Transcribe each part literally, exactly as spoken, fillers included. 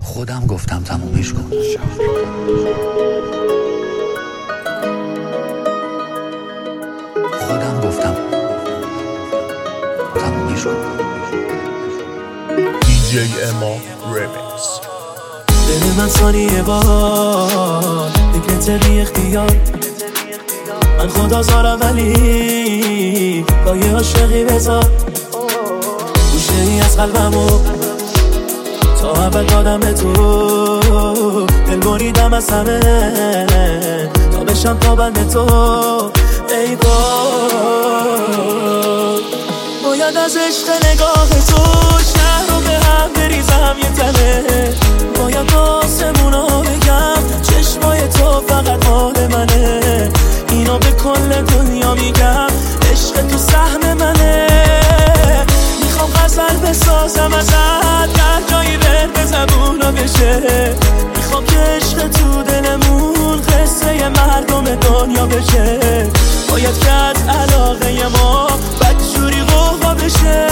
خودم گفتم تمومش کن. خودم گفتم تمومش کن. دی جی اما ریمیکس. دل من ثانیه بار فکرت بی اختیار، من خدا زارم ولی با یه عاشقی بذار گوشه ای از قلبمو تا اول دادم به تو، دل بریدم از همه تا بشم پابند تو. ای بار باید از عشق نگاه تو شهر رو به هم بریزم یه تنه، باید آسمونا بگم چشمای تو فقط مال منه، اینو به کل دنیا میگم عشق تو سهم منه. میخوام غزل بسازم ازت در جایی بر به زبونا بشه، میخوام که عشق تو دلمون قصه مردم دنیا بشه، باید که از علاقه ما بدجوری غوغا بشه.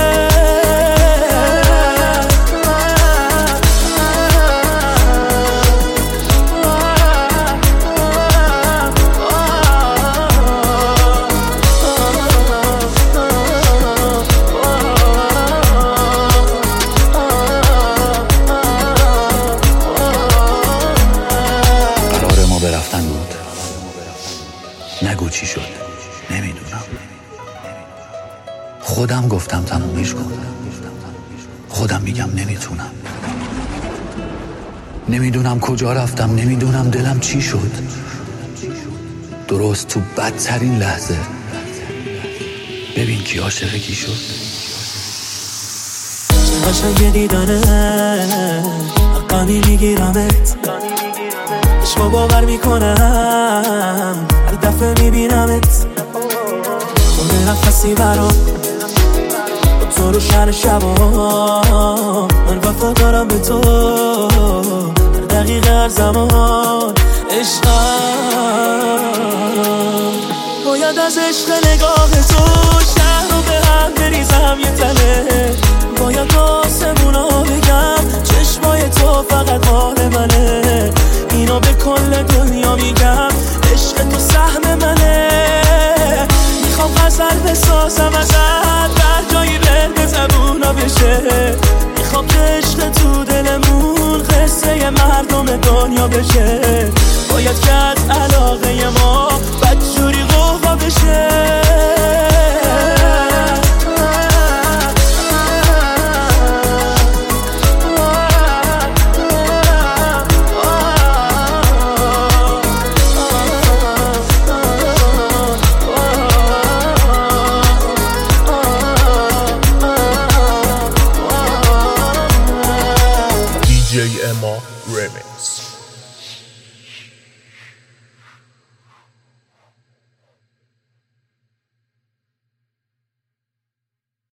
رفتن بود، نگو چی شد، نمیدونم. خودم گفتم تمومش کن. خودم میگم نمیتونم. نمیدونم کجا رفتم، نمیدونم دلم چی شد. درست تو بدترین لحظه ببین کی عاشق کی شد. چه قشنگه دیدنه حقانی میگیرمت، عشقا باور میکنم هر دفعه میبینمت، خونه نفسی برام با تو رو شهر شبا، من وفا دارم به تو هر دقیقه هر زمان. عشقم باید از عشق نگاه تو شهر رو به هم بریزم یه تنه، باید آسمونا بگم چشمای تو فقط مال منه، اینو به کل دنیا میگم عشق تو سهم منه. میخوام غزل بسازم ازت در جایی بر به زبونا بشه، میخوام که عشق تو دلمون قصه مردم دنیا بشه، باید که از علاقه ما بدجوری غوغا بشه. دی جی اما